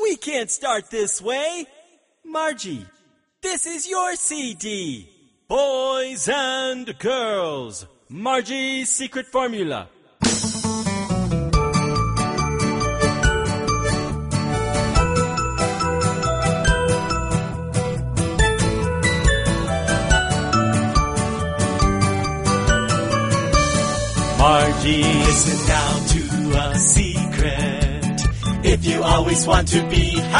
We can't start this way. Margie, this is your CD. Boys and girls, Margie's secret formula. Margie, listen now to a secret. If you always want to be